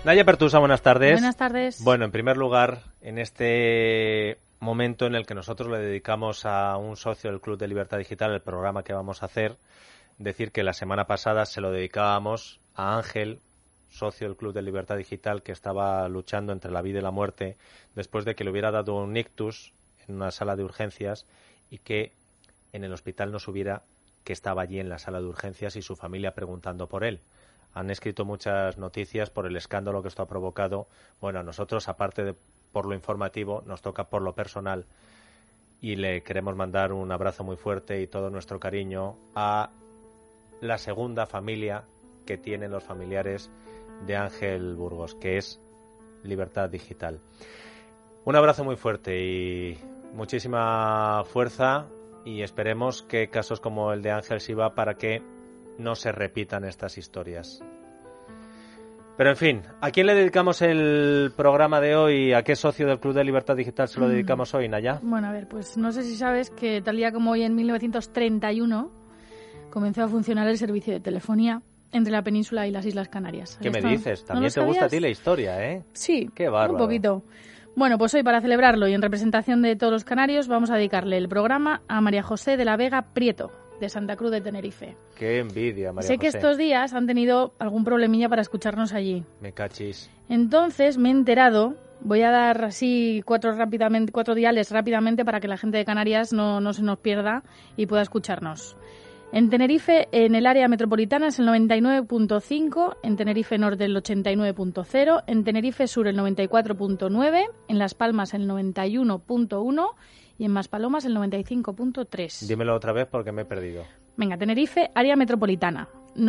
Naya Pertusa, buenas tardes. Buenas tardes. Bueno, en primer lugar, en este momento en el que nosotros le dedicamos a un socio del Club de Libertad Digital el programa que vamos a hacer, decir que la semana pasada se lo dedicábamos a Ángel, socio del Club de Libertad Digital, que estaba luchando entre la vida y la muerte después de que le hubiera dado un ictus en una sala de urgencias y que en el hospital no supiera que estaba allí en la sala de urgencias y su familia preguntando por él. Han escrito muchas noticias por el escándalo que esto ha provocado. Bueno, a nosotros, aparte de por lo informativo, nos toca por lo personal y le queremos mandar un abrazo muy fuerte y todo nuestro cariño a la segunda familia que tienen los familiares de Ángel Burgos, que es Libertad Digital. Un abrazo muy fuerte y muchísima fuerza, y esperemos que casos como el de Ángel sirva para que no se repitan estas historias. Pero en fin, ¿a quién le dedicamos el programa de hoy? ¿A qué socio del Club de Libertad Digital se lo dedicamos hoy, Naya? Bueno, a ver, pues no sé si sabes que tal día como hoy, en 1931, comenzó a funcionar el servicio de telefonía entre la península y las Islas Canarias. ¿Qué me dices? También te gusta a ti la historia, ¿eh? Sí, qué bárbaro. Un poquito. Bueno, pues hoy, para celebrarlo y en representación de todos los canarios, vamos a dedicarle el programa a María José de la Vega Prieto, de Santa Cruz de Tenerife. Qué envidia, María Sé José. que estos días han tenido algún problemilla para escucharnos allí. Me cachis. Entonces me he enterado, voy a dar así cuatro diales rápidamente para que la gente de Canarias no se nos pierda y pueda escucharnos. En Tenerife, en el área metropolitana, es el 99.5, en Tenerife Norte el 89.0, en Tenerife Sur el 94.9, en Las Palmas el 91.1 y en Maspalomas el 95.3. Dímelo otra vez porque me he perdido. Venga, Tenerife, área metropolitana,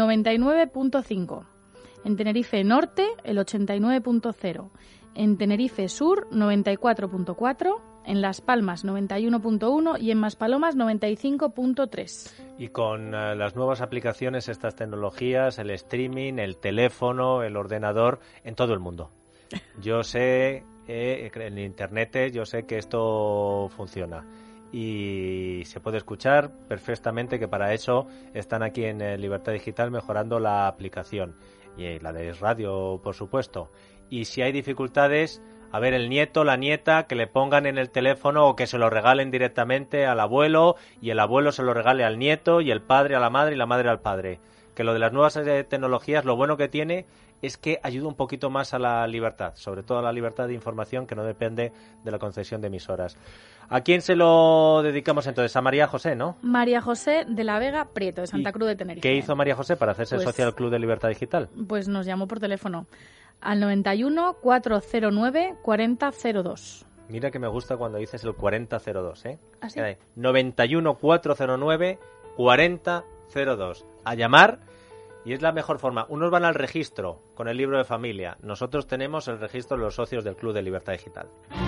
99.5. En Tenerife Norte, el 89.0. En Tenerife Sur, 94.4. En Las Palmas, 91.1. Y en Maspalomas, 95.3. Y con las nuevas aplicaciones, estas tecnologías, el streaming, el teléfono, el ordenador, en todo el mundo. Yo sé, en Internet, yo sé que esto funciona. Y se puede escuchar perfectamente, que para eso están aquí en Libertad Digital mejorando la aplicación. Y la de radio, por supuesto. Y si hay dificultades, a ver, el nieto, la nieta, que le pongan en el teléfono o que se lo regalen directamente al abuelo y el abuelo se lo regale al nieto y el padre a la madre y la madre al padre. Que lo de las nuevas tecnologías, lo bueno que tiene es que ayuda un poquito más a la libertad, sobre todo a la libertad de información, que no depende de la concesión de emisoras. ¿A quién se lo dedicamos entonces? A María José, ¿no? María José de la Vega Prieto, de Santa Cruz de Tenerife. ¿Qué hizo María José para hacerse socia del Club de Libertad Digital? Pues nos llamó por teléfono al 91 409 4002. Mira que me gusta cuando dices el 4002, ¿eh? ¿Ah, sí? 91 409 4002. A llamar, y es la mejor forma. Unos van al registro con el libro de familia. Nosotros tenemos el registro de los socios del Club de Libertad Digital.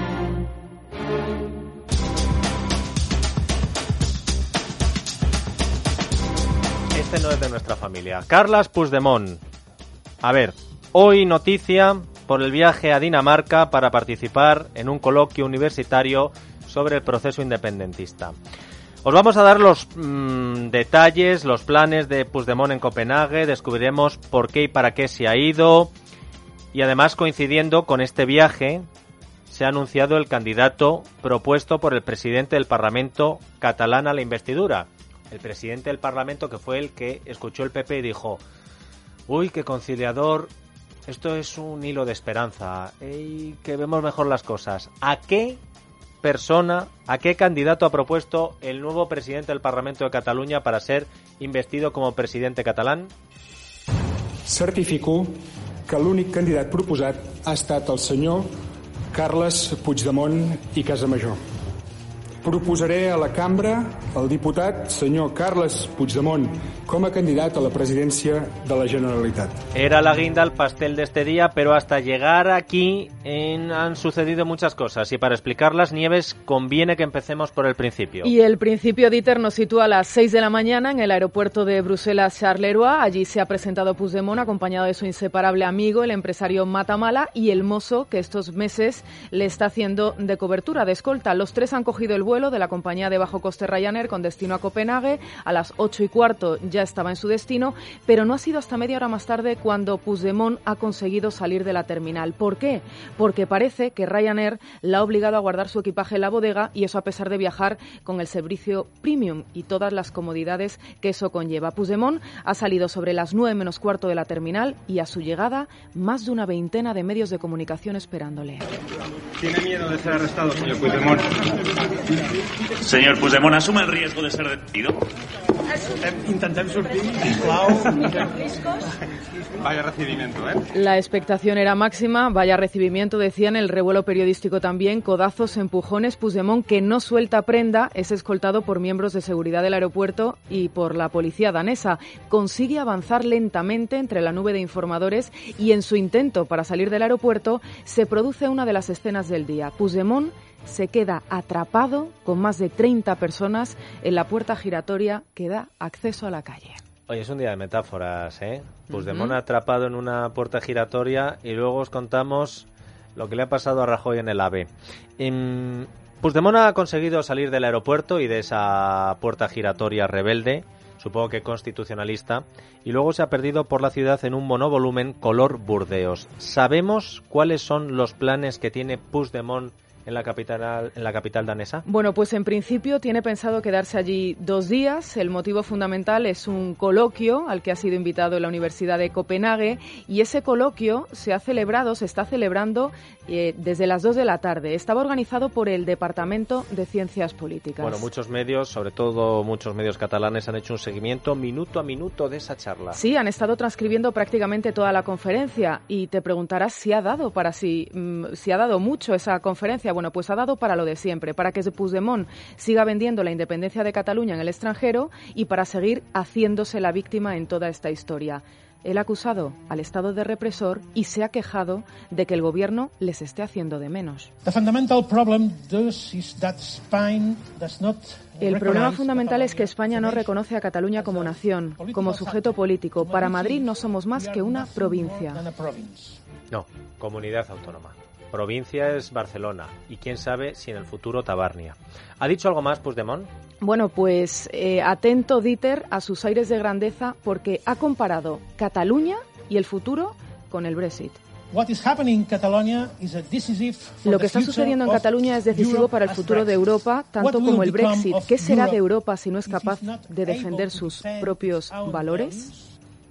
Este no es de nuestra familia. Carles Puigdemont. A ver, hoy noticia por el viaje a Dinamarca para participar en un coloquio universitario sobre el proceso independentista. Os vamos a dar los detalles, los planes de Puigdemont en Copenhague, descubriremos por qué y para qué se ha ido, y además, coincidiendo con este viaje, se ha anunciado el candidato propuesto por el presidente del Parlamento catalán a la investidura. El presidente del Parlamento, que fue el que escuchó el PP y dijo: uy, qué conciliador, esto es un hilo de esperanza, que vemos mejor las cosas. ¿A qué persona, a qué candidato ha propuesto el nuevo presidente del Parlamento de Cataluña para ser investido como presidente catalán? Certifico que l'únic candidat proposat ha estat el senyor Carles Puigdemont i Casamajó. Proposaré a la cambra el diputat senyor Carles Puigdemont com a candidat a la presidència de la Generalitat. Era la guinda al pastel de este día, pero hasta llegar aquí han sucedido muchas cosas, y para explicarlas, Nieves, conviene que empecemos por el principio. Y el principio, Dieter, nos sitúa a las 6 de la mañana en el aeropuerto de Bruselas-Charleroi. Allí se ha presentado Puigdemont acompañado de su inseparable amigo, el empresario Matamala, y el mozo que estos meses le está haciendo de cobertura, de escolta. Los tres han cogido el vuelo vuelo de la compañía de bajo coste Ryanair con destino a Copenhague. A las 8:15 ya estaba en su destino, pero no ha sido hasta media hora más tarde cuando Puigdemont ha conseguido salir de la terminal. ¿Por qué? Porque parece que Ryanair la ha obligado a guardar su equipaje en la bodega, y eso a pesar de viajar con el servicio premium y todas las comodidades que eso conlleva. Puigdemont ha salido sobre las 9:15 de la terminal y a su llegada más de una veintena de medios de comunicación esperándole. ¿Tiene miedo de ser arrestado, señor Puigdemont? Señor Puigdemont, ¿asume el riesgo de ser detenido? Intentem sortir, sisplau. Vaya recibimiento, ¿eh? La expectación era máxima, vaya recibimiento, decían, el revuelo periodístico también, codazos, empujones. Puigdemont, que no suelta prenda, es escoltado por miembros de seguridad del aeropuerto y por la policía danesa. Consigue avanzar lentamente entre la nube de informadores y en su intento para salir del aeropuerto se produce una de las escenas del día. Puigdemont se queda atrapado con más de 30 personas en la puerta giratoria que da acceso a la calle. Oye, es un día de metáforas, ¿eh? Puigdemont atrapado en una puerta giratoria, y luego os contamos lo que le ha pasado a Rajoy en el AVE. Puigdemont ha conseguido salir del aeropuerto y de esa puerta giratoria rebelde, supongo que constitucionalista, y luego se ha perdido por la ciudad en un monovolumen color Burdeos. ¿Sabemos cuáles son los planes que tiene Puigdemont en la capital danesa? Bueno, pues en principio tiene pensado quedarse allí 2 días. El motivo fundamental es un coloquio al que ha sido invitado en la Universidad de Copenhague, y ese coloquio se está celebrando desde las 2 de la tarde. Estaba organizado por el Departamento de Ciencias Políticas. Bueno, muchos medios, sobre todo muchos medios catalanes, han hecho un seguimiento minuto a minuto de esa charla. Sí, han estado transcribiendo prácticamente toda la conferencia, y te preguntarás si ha dado si ha dado mucho esa conferencia. Bueno, pues ha dado para lo de siempre, para que Puigdemont siga vendiendo la independencia de Cataluña en el extranjero y para seguir haciéndose la víctima en toda esta historia. Él ha acusado al Estado de represor y se ha quejado de que el gobierno les esté haciendo de menos. El problema fundamental es que España no reconoce a Cataluña como nación, como sujeto político. Para Madrid no somos más que una provincia. No, comunidad autónoma. Provincia es Barcelona, y quién sabe si en el futuro Tabarnia. ¿Ha dicho algo más Puigdemont? Bueno, pues atento, Dieter, a sus aires de grandeza, porque ha comparado Cataluña y el futuro con el Brexit. Lo que está sucediendo en Cataluña es decisivo para el futuro de Europa, tanto como el Brexit. ¿Qué será de Europa si no es capaz de defender sus propios valores?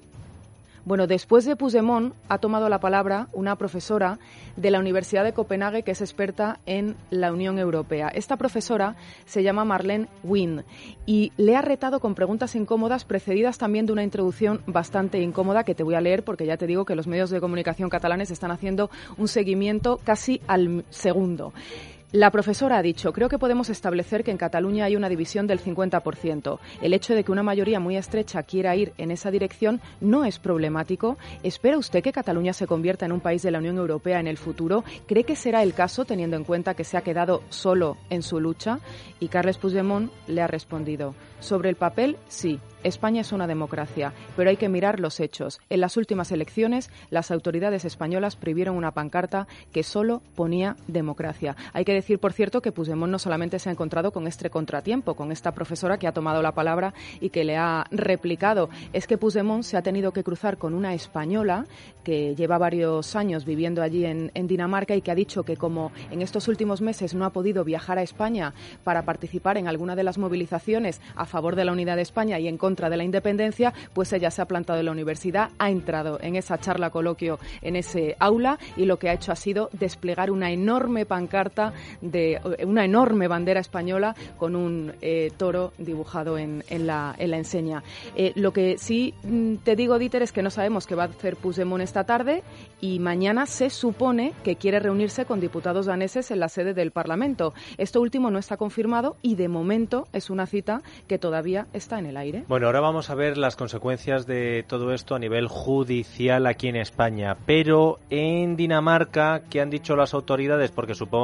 Bueno, después de Puigdemont ha tomado la palabra una profesora de la Universidad de Copenhague que es experta en la Unión Europea. Esta profesora se llama Marlene Wynne y le ha retado con preguntas incómodas, precedidas también de una introducción bastante incómoda que te voy a leer, porque ya te digo que los medios de comunicación catalanes están haciendo un seguimiento casi al segundo. La profesora ha dicho: creo que podemos establecer que en Cataluña hay una división del 50%. El hecho de que una mayoría muy estrecha quiera ir en esa dirección no es problemático. ¿Espera usted que Cataluña se convierta en un país de la Unión Europea en el futuro? ¿Cree que será el caso, teniendo en cuenta que se ha quedado solo en su lucha? Y Carles Puigdemont le ha respondido: sobre el papel, sí. España es una democracia, pero hay que mirar los hechos. En las últimas elecciones, las autoridades españolas prohibieron una pancarta que solo ponía democracia. Hay que decir, por cierto, que Puigdemont no solamente se ha encontrado con este contratiempo, con esta profesora que ha tomado la palabra y que le ha replicado. Es que Puigdemont se ha tenido que cruzar con una española que lleva varios años viviendo allí en Dinamarca y que ha dicho que como en estos últimos meses no ha podido viajar a España para participar en alguna de las movilizaciones a favor de la unidad de España y en contra de la independencia, pues ella se ha plantado en la universidad, ha entrado en esa charla coloquio en ese aula y lo que ha hecho ha sido desplegar una enorme pancarta de una enorme bandera española con un toro dibujado en la enseña. Lo que sí te digo, Dieter, es que no sabemos qué va a hacer Puigdemont esta tarde, y mañana se supone que quiere reunirse con diputados daneses en la sede del Parlamento. Esto último no está confirmado y de momento es una cita que todavía está en el aire. Bueno, ahora vamos a ver las consecuencias de todo esto a nivel judicial aquí en España, pero en Dinamarca, ¿qué han dicho las autoridades? Porque supongo que te estarán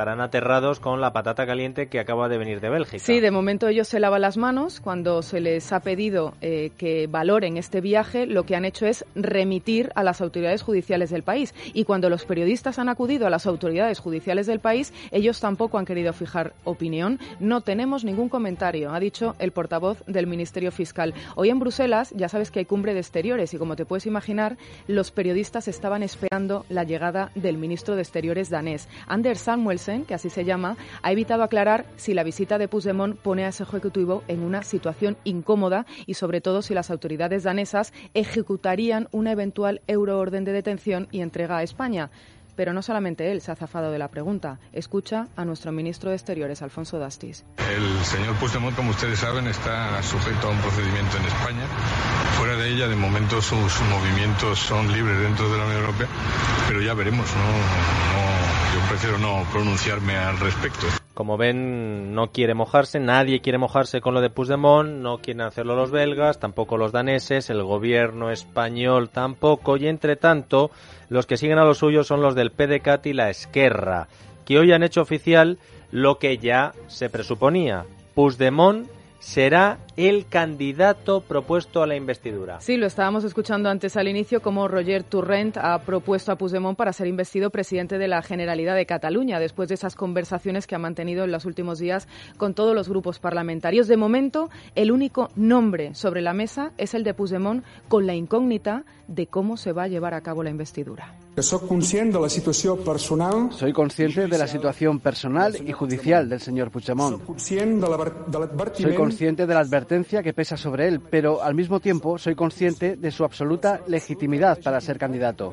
estarán aterrados con la patata caliente que acaba de venir de Bélgica. Sí, de momento ellos se lavan las manos. Cuando se les ha pedido que valoren este viaje, lo que han hecho es remitir a las autoridades judiciales del país. Y cuando los periodistas han acudido a las autoridades judiciales del país, ellos tampoco han querido fijar opinión. No tenemos ningún comentario, ha dicho el portavoz del Ministerio Fiscal. Hoy en Bruselas, ya sabes que hay cumbre de exteriores y, como te puedes imaginar, los periodistas estaban esperando la llegada del ministro de Exteriores danés. Anders Samuelsen, que así se llama, ha evitado aclarar si la visita de Puigdemont pone a ese ejecutivo en una situación incómoda y, sobre todo, si las autoridades danesas ejecutarían una eventual euroorden de detención y entrega a España. Pero no solamente él se ha zafado de la pregunta. Escucha a nuestro ministro de Exteriores, Alfonso Dastis. El señor Puigdemont, como ustedes saben, está sujeto a un procedimiento en España. Fuera de ella, de momento, sus movimientos son libres dentro de la Unión Europea, pero ya veremos, yo prefiero no pronunciarme al respecto. Como ven, no quiere mojarse, nadie quiere mojarse con lo de Puigdemont, no quieren hacerlo los belgas, tampoco los daneses, el gobierno español tampoco, y entre tanto, los que siguen a lo suyo son los del PDeCAT y la Esquerra, que hoy han hecho oficial lo que ya se presuponía. Puigdemont será el candidato propuesto a la investidura. Sí, lo estábamos escuchando antes al inicio, como Roger Torrent ha propuesto a Puigdemont para ser investido presidente de la Generalidad de Cataluña, después de esas conversaciones que ha mantenido en los últimos días con todos los grupos parlamentarios. De momento, el único nombre sobre la mesa es el de Puigdemont, con la incógnita de cómo se va a llevar a cabo la investidura. Soy consciente de la situación personal. Soy consciente de la situación personal y judicial del señor Puigdemont. Soy consciente de la advertencia que pesa sobre él, pero al mismo tiempo soy consciente de su absoluta legitimidad para ser candidato.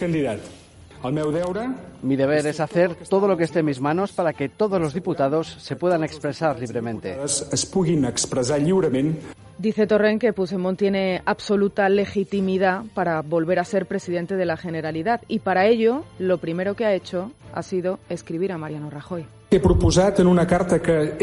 Mi deber es hacer todo lo que esté en mis manos para que todos los diputados se puedan expresar libremente. Dice Torrent que Puigdemont tiene absoluta legitimidad para volver a ser presidente de la Generalidad, y para ello lo primero que ha hecho ha sido escribir a Mariano Rajoy. Le he propuesto en una carta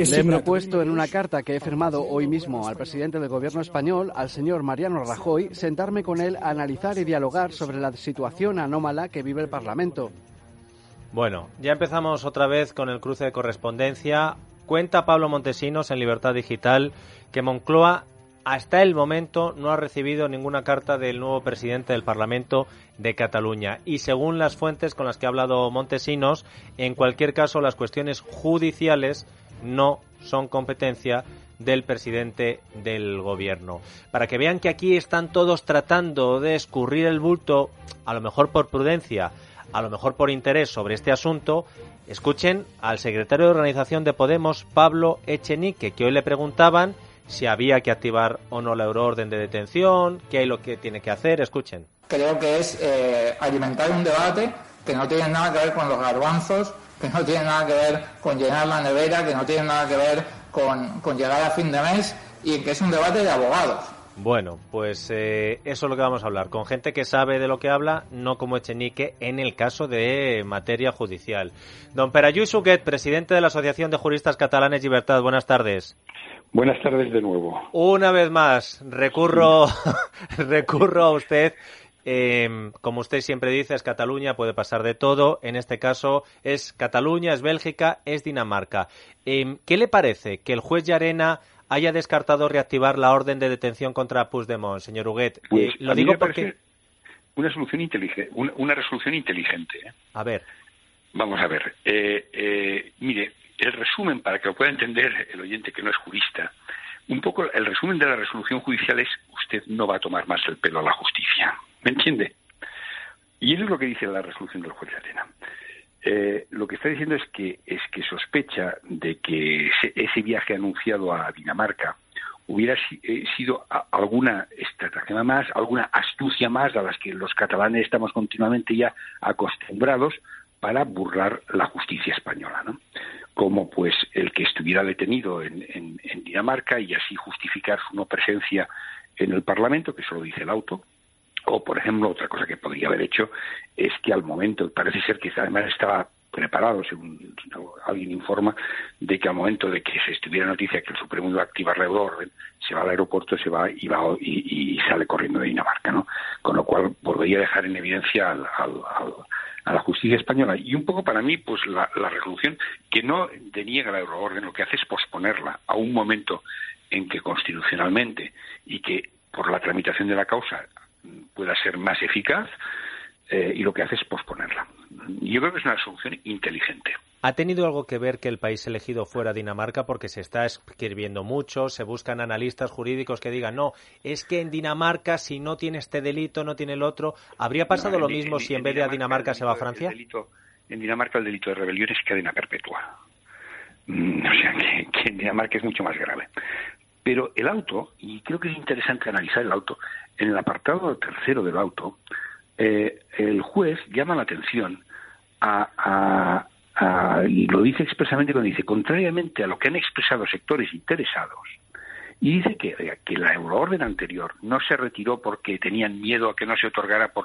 que he firmado hoy mismo al presidente del gobierno español, al señor Mariano Rajoy, sentarme con él a analizar y dialogar sobre la situación anómala que vive el Parlamento. Bueno, ya empezamos otra vez con el cruce de correspondencia. Cuenta Pablo Montesinos en Libertad Digital que Moncloa hasta el momento no ha recibido ninguna carta del nuevo presidente del Parlamento de Cataluña. Y según las fuentes con las que ha hablado Montesinos, en cualquier caso las cuestiones judiciales no son competencia del presidente del gobierno. Para que vean que aquí están todos tratando de escurrir el bulto, a lo mejor por prudencia, a lo mejor por interés sobre este asunto, escuchen al secretario de Organización de Podemos, Pablo Echenique, que hoy le preguntaban si había que activar o no la euroorden de detención, qué es lo que tiene que hacer. Escuchen. Creo que es alimentar un debate que no tiene nada que ver con los garbanzos, que no tiene nada que ver con llenar la nevera, que no tiene nada que ver con llegar a fin de mes, y que es un debate de abogados. Bueno, pues eso es lo que vamos a hablar, con gente que sabe de lo que habla, no como Echenique en el caso de materia judicial. Don Pere Lluís Huguet, presidente de la Asociación de Juristas Catalanes Llibertat, buenas tardes. Buenas tardes de nuevo. Una vez más, recurro a usted. Como usted siempre dice, es Cataluña, puede pasar de todo. En este caso es Cataluña, es Bélgica, es Dinamarca. ¿Qué le parece que el juez Llarena haya descartado reactivar la orden de detención contra Puigdemont, señor Huguet? Pues lo digo porque una solución inteligente, una resolución inteligente. A ver. Vamos a ver. Mire, el resumen, para que lo pueda entender el oyente que no es jurista, un poco el resumen de la resolución judicial es: usted no va a tomar más el pelo a la justicia. ¿Me entiende? Y eso es lo que dice la resolución del juez Llarena. Lo que está diciendo es que sospecha de que ese viaje anunciado a Dinamarca hubiera sido alguna estratagema más, alguna astucia más a las que los catalanes estamos continuamente ya acostumbrados para burlar la justicia española, ¿no? Como pues el que estuviera detenido en Dinamarca y así justificar su no presencia en el Parlamento, que solo dice el auto. O, por ejemplo, otra cosa que podría haber hecho es que al momento, parece ser que además estaba preparado, según alguien informa, de que al momento de que se estuviera noticia que el Supremo iba a activar la euroorden, se va al aeropuerto, se va y sale corriendo de Dinamarca, ¿no? Con lo cual volvería a dejar en evidencia al a la justicia española. Y un poco para mí, pues la resolución que no deniega la euroorden, lo que hace es posponerla a un momento en que constitucionalmente y que por la tramitación de la causa pueda ser más eficaz, y lo que hace es posponerla. Yo creo que es una solución inteligente. ¿Ha tenido algo que ver que el país elegido fuera Dinamarca? Porque se está escribiendo mucho, se buscan analistas jurídicos que digan, no, es que en Dinamarca si no tiene este delito, no tiene el otro. ¿Habría pasado lo mismo si en vez de a Dinamarca se va a Francia? En Dinamarca el delito de rebelión es cadena perpetua. O sea, que en Dinamarca es mucho más grave. Pero el auto, y creo que es interesante analizar el auto, en el apartado tercero del auto, el juez llama la atención y lo dice expresamente cuando dice, contrariamente a lo que han expresado sectores interesados, y dice que la euroorden anterior no se retiró porque tenían miedo a que no se otorgara por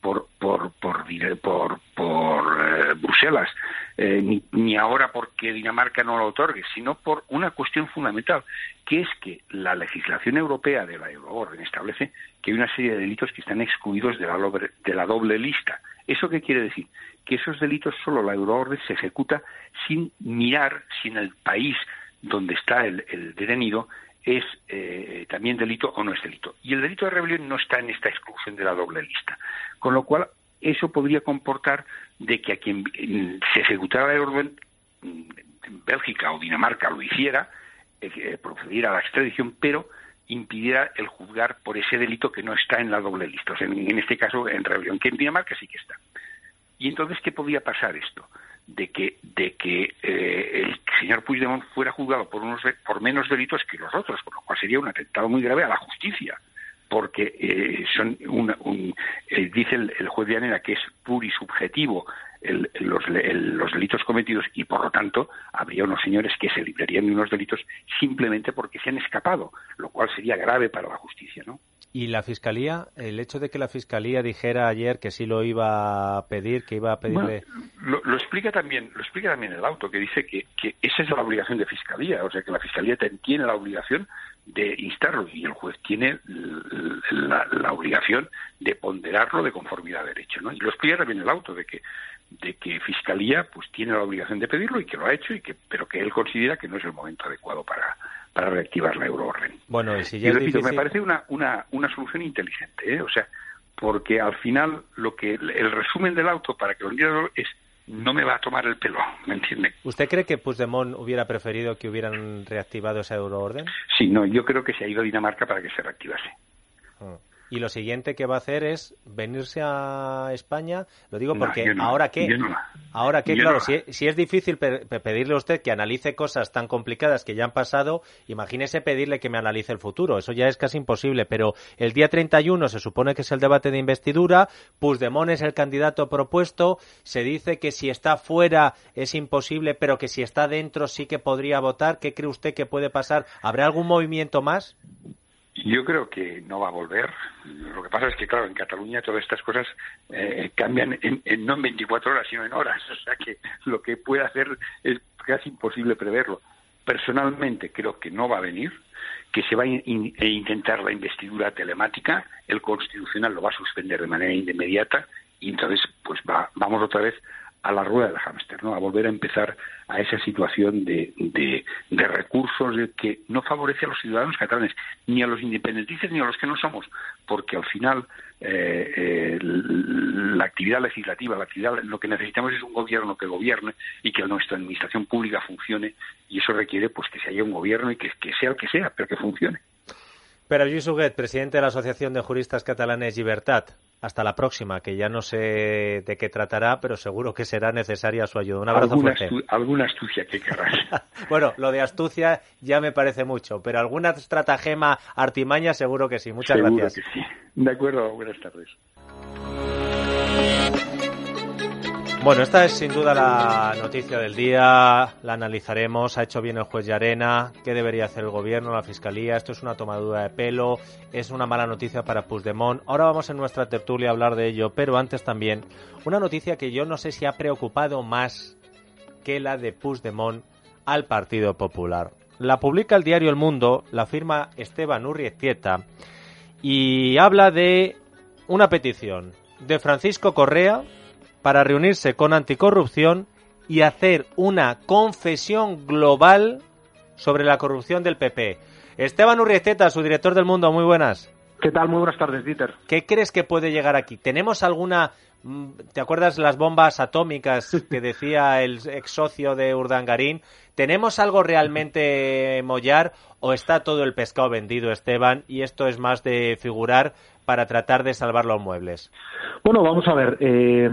Bruselas, ni ahora porque Dinamarca no lo otorgue, sino por una cuestión fundamental, que es que la legislación europea de la euroorden establece que hay una serie de delitos que están excluidos de la doble lista. ¿Eso qué quiere decir? Que esos delitos solo la euroorden se ejecuta sin mirar si en el país donde está el detenido es también delito o no es delito. Y el delito de rebelión no está en esta exclusión de la doble lista. Con lo cual, eso podría comportar de que a quien se ejecutara la orden, Bélgica o Dinamarca lo hiciera, procediera a la extradición, pero impidiera el juzgar por ese delito que no está en la doble lista. O sea, en este caso, en rebelión, que en Dinamarca sí que está. Y entonces, ¿qué podría pasar esto? De que el señor Puigdemont fuera juzgado por menos delitos que los otros, con lo cual sería un atentado muy grave a la justicia, porque dice el juez de Llanera que es plurisubjetivo los delitos cometidos, y por lo tanto habría unos señores que se librarían de unos delitos simplemente porque se han escapado, lo cual sería grave para la justicia, ¿no? ¿Y la Fiscalía? El hecho de que la Fiscalía dijera ayer que sí lo iba a pedir, que iba a pedirle... Bueno, lo explica también el auto, que dice que esa es la obligación de Fiscalía, o sea que la Fiscalía tiene la obligación de instarlo y el juez tiene la obligación de ponderarlo de conformidad a derecho, ¿no? Y lo explica también el auto, de que Fiscalía pues tiene la obligación de pedirlo y que lo ha hecho, pero que él considera que no es el momento adecuado para reactivar la euroorden. Bueno, y si ya repito, me parece una solución inteligente, o sea, porque al final el resumen del auto, para que lo entiendan, es: no me va a tomar el pelo, ¿me entiende? ¿Usted cree que Puigdemont hubiera preferido que hubieran reactivado esa euroorden? Sí, no, yo creo que se ha ido a Dinamarca para que se reactivase. Y lo siguiente que va a hacer es venirse a España. Lo digo porque ¿ahora qué? Ahora qué, claro, si es difícil pedirle a usted que analice cosas tan complicadas que ya han pasado, imagínese pedirle que me analice el futuro. Eso ya es casi imposible. Pero el día 31 se supone que es el debate de investidura. Puigdemont es el candidato propuesto. Se dice que si está fuera es imposible, pero que si está dentro sí que podría votar. ¿Qué cree usted que puede pasar? ¿Habrá algún movimiento más? Yo creo que no va a volver. Lo que pasa es que, claro, en Cataluña todas estas cosas cambian no en 24 horas, sino en horas. O sea que lo que puede hacer es casi imposible preverlo. Personalmente creo que no va a venir, que se va a intentar la investidura telemática, el Constitucional lo va a suspender de manera inmediata y entonces pues vamos otra vez a la rueda del hámster, ¿no? A volver a empezar a esa situación de recursos que no favorece a los ciudadanos catalanes, ni a los independentistas ni a los que no somos, porque al final la actividad legislativa, lo que necesitamos es un gobierno que gobierne y que nuestra administración pública funcione, y eso requiere pues que se haya un gobierno y que sea el que sea, pero que funcione. Pere Lluís Huguet, presidente de la Asociación de Juristas Catalanes Llibertat. Hasta la próxima, que ya no sé de qué tratará, pero seguro que será necesaria su ayuda. Un abrazo fuerte. Alguna astucia que querrás. Bueno, lo de astucia ya me parece mucho, pero alguna estratagema, artimaña, seguro que sí. Muchas gracias. Seguro que sí. De acuerdo, buenas tardes. Bueno, esta es sin duda la noticia del día, la analizaremos. Ha hecho bien el juez Llarena, ¿qué debería hacer el gobierno, la fiscalía? Esto es una tomadura de pelo, es una mala noticia para Puigdemont. Ahora vamos en nuestra tertulia a hablar de ello, pero antes también una noticia que yo no sé si ha preocupado más que la de Puigdemont al Partido Popular. La publica el diario El Mundo, la firma Esteban Urrietieta y habla de una petición de Francisco Correa, para reunirse con Anticorrupción y hacer una confesión global sobre la corrupción del PP. Esteban Urrieta, su director del Mundo, muy buenas. ¿Qué tal? Muy buenas tardes, Dieter. ¿Qué crees que puede llegar aquí? ¿Tenemos alguna... ¿Te acuerdas las bombas atómicas que decía el ex socio de Urdangarín? ¿Tenemos algo realmente mollar o está todo el pescado vendido, Esteban, y esto es más de figurar para tratar de salvar los muebles? Bueno, vamos a ver.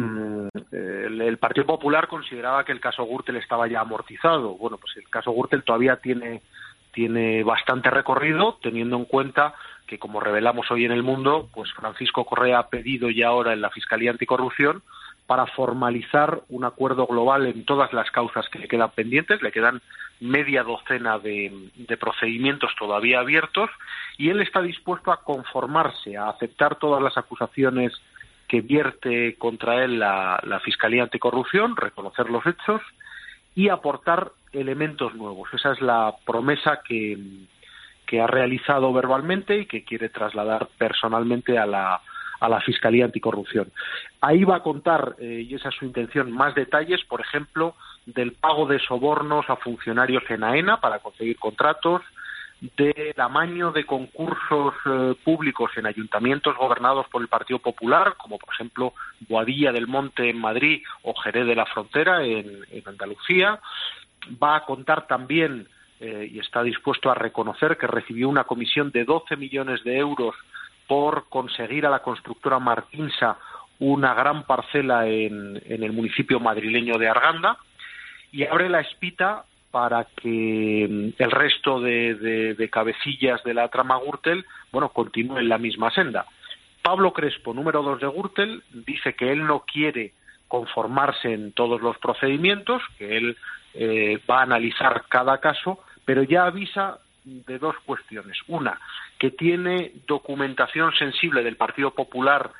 El Partido Popular consideraba que el caso Gürtel estaba ya amortizado. Bueno, pues el caso Gürtel todavía tiene bastante recorrido, teniendo en cuenta que, como revelamos hoy en El Mundo, pues Francisco Correa ha pedido ya ahora en la Fiscalía Anticorrupción para formalizar un acuerdo global en todas las causas que le quedan pendientes. Le quedan media docena de procedimientos todavía abiertos y él está dispuesto a conformarse, a aceptar todas las acusaciones que vierte contra él la Fiscalía Anticorrupción, reconocer los hechos y aportar elementos nuevos. Esa es la promesa que ha realizado verbalmente y que quiere trasladar personalmente a la Fiscalía Anticorrupción. Ahí va a contar, y esa es su intención, más detalles, por ejemplo, del pago de sobornos a funcionarios en AENA para conseguir contratos, del amaño de concursos públicos en ayuntamientos gobernados por el Partido Popular, como por ejemplo Boadilla del Monte en Madrid o Jerez de la Frontera en Andalucía. Va a contar también, y está dispuesto a reconocer, que recibió una comisión de 12 millones de euros por conseguir a la constructora Martinsa una gran parcela en el municipio madrileño de Arganda, y abre la espita para que el resto de cabecillas de la trama Gürtel, continúe en la misma senda. Pablo Crespo, número 2 de Gürtel, dice que él no quiere conformarse en todos los procedimientos, que él va a analizar cada caso, pero ya avisa de dos cuestiones. Una, que tiene documentación sensible del Partido Popular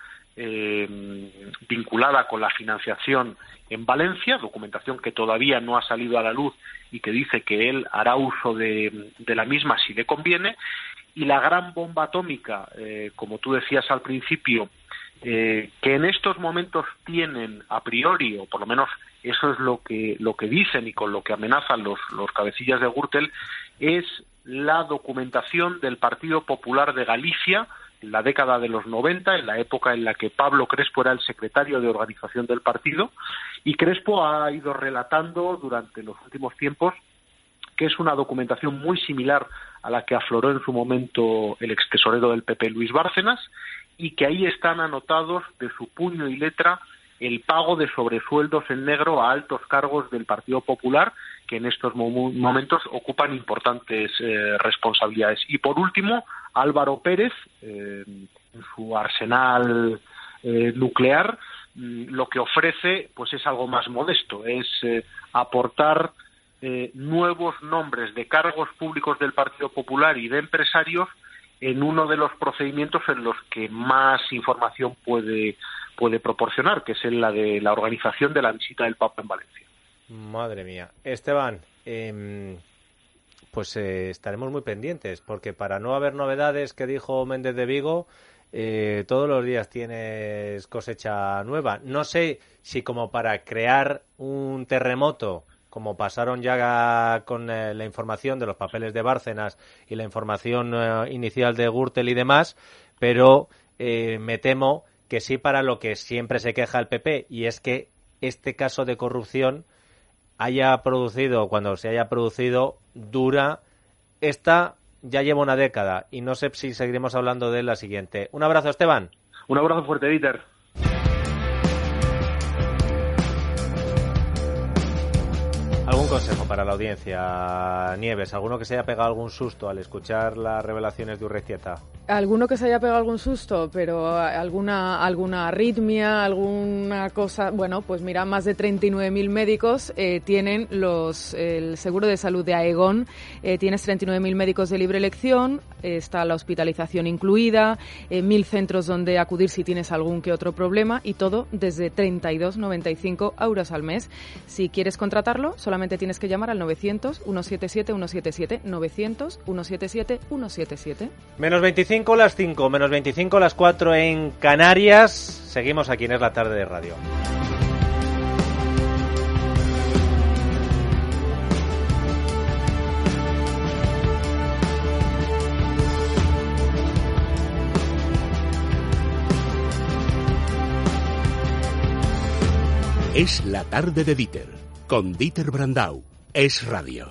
vinculada con la financiación en Valencia, documentación que todavía no ha salido a la luz y que dice que él hará uso de la misma si le conviene. Y la gran bomba atómica, como tú decías al principio, que en estos momentos tienen a priori, o por lo menos eso es lo que dicen y con lo que amenazan los cabecillas de Gürtel, es la documentación del Partido Popular de Galicia en la década de los 90, en la época en la que Pablo Crespo era el secretario de organización del partido, y Crespo ha ido relatando durante los últimos tiempos que es una documentación muy similar a la que afloró en su momento el extesorero del PP, Luis Bárcenas, y que ahí están anotados de su puño y letra el pago de sobresueldos en negro a altos cargos del Partido Popular, que en estos momentos ocupan importantes responsabilidades. Y por último, Álvaro Pérez, en su arsenal nuclear, lo que ofrece pues es algo más modesto, es aportar nuevos nombres de cargos públicos del Partido Popular y de empresarios en uno de los procedimientos en los que más información puede proporcionar, que es en la de la organización de la visita del Papa en Valencia. Madre mía. Esteban, estaremos muy pendientes, porque para no haber novedades, que dijo Méndez de Vigo, todos los días tienes cosecha nueva. No sé si como para crear un terremoto, como pasaron ya con la información de los papeles de Bárcenas y la información inicial de Gürtel y demás, pero me temo que sí para lo que siempre se queja el PP, y es que este caso de corrupción cuando se haya producido, esta ya lleva una década, y no sé si seguiremos hablando de la siguiente. Un abrazo, Esteban. Un abrazo fuerte, Dieter. ¿Algún consejo para la audiencia, Nieves? ¿Alguno que se haya pegado algún susto al escuchar las revelaciones de Urrezieta? Alguno que se haya pegado algún susto, pero alguna arritmia, alguna cosa... Bueno, pues mira, más de 39.000 médicos tienen el seguro de salud de Aegon. Tienes 39.000 médicos de libre elección, está la hospitalización incluida, 1.000 centros donde acudir si tienes algún que otro problema, y todo desde 32,95 euros al mes. Si quieres contratarlo, solamente tienes que llamar al 900-177-177, 900-177-177. Menos 25 las 5, menos 25 las 4 en Canarias. Seguimos aquí en Es la Tarde de Radio. Es la tarde de Dieter, con Dieter Brandau. Es radio.